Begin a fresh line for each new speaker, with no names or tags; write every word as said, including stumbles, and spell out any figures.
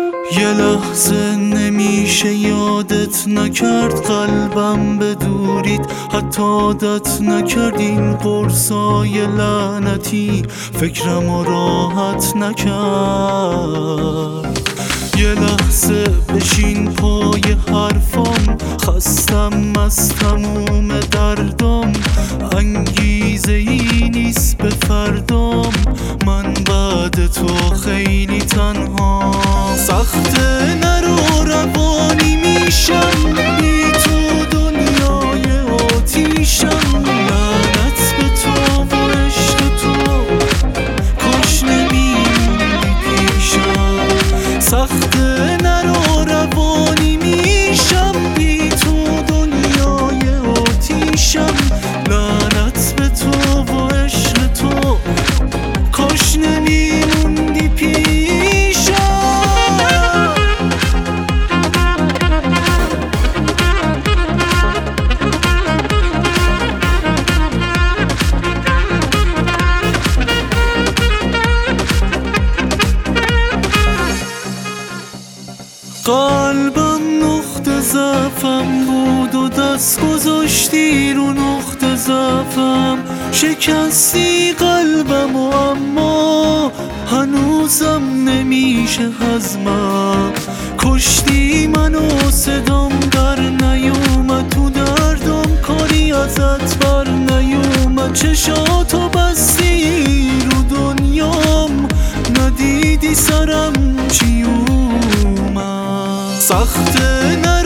یه لحظه نمیشه یادت نکرد قلبم به دوریت، حتی عادت نکرد این قرصای لعنتی فکرمو راحت نکرد. یه لحظه بشین پای حرفام، خستم از تموم دردم، انگیزه ای نیست به فردام، من بعد تو خیلی تنها. سخته نرو روانی میشم، بی تو دنیای آتیشم، لعنت به تو و عشق تو، کاش نمیموندی پیشم. سخته نرو روانی میشم، بی تو دنیای آتیشم، لعنت به تو و عشق تو، کاش نمیموندی پیشم. قلبم نقطه ضعفم بود و دست گذاشتی رو نقطه ضعفم، شکستی قلبم و اما هنوزم نمیشه هضمم. کشتی منو صدام در نیومد، تو دردم کاری ازت بر نیومد. چشاتو بستی رو دنیام، ندیدی سرم چی اومد. سخته